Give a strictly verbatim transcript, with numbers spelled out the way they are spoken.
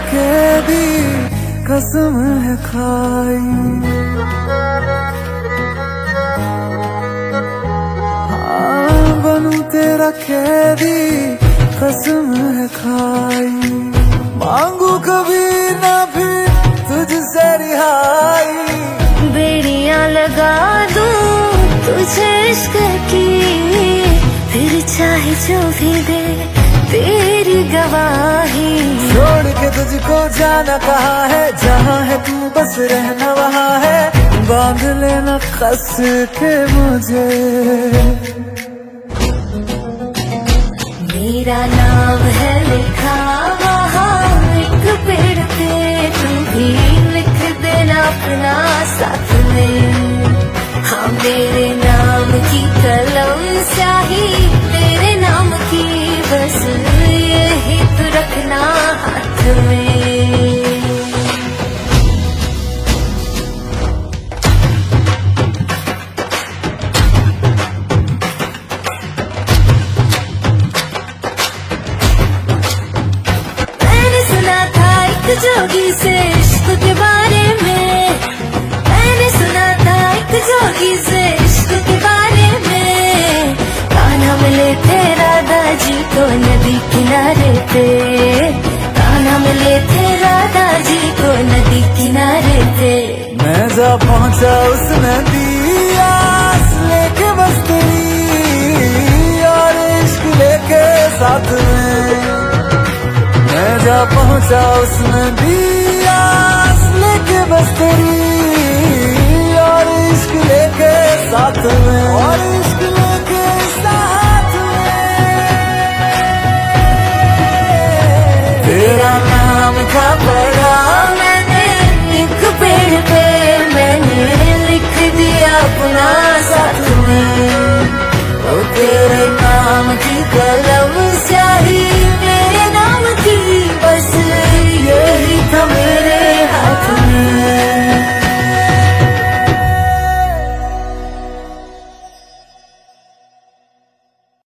के भी कसम है खाई। हाँ बनूं तेरा कैदी कसम है खाई। मांगू कभी ना फिर तुझसे रिहाई। बेड़ियां लगा दूं तुझे इश्क की, फिर चाहे जो भी दे तेरी गवाही। छोड़ के तुझको जाना कहाँ है, जहाँ है तू बस रहना वहाँ है। बांध लेना कस के मुझे। मेरा नाम है लिखा वहाँ एक पेड़ पे, तू भी लिख देना अपना साथ में। हाँ मेरे नाम की कलम स्याही तेरे नाम की, बस यही तो रखना हाथ में। जोगी से इश्क के बारे में, मैंने सुना था एक जोगी से इश्क के बारे में। कान्हा मिले थे राधा जी को नदी किनारे पे, कान्हा मिले थे राधा जी को नदी किनारे पे। मैं जा पहुंचा उस नदी आस लेके बस तेरी, और इश्क लेके साथ में। मैं जा पहुंचा उस नदी आस लेके बस तेरी, और इश्क लेके साथ में, और इश्क लेके साथ में। तेरा नाम था पढ़ा मैंने एक पेड़ पे, मैंने लिख दिया अपना साथ में। ओ तेरे नाम की कलम से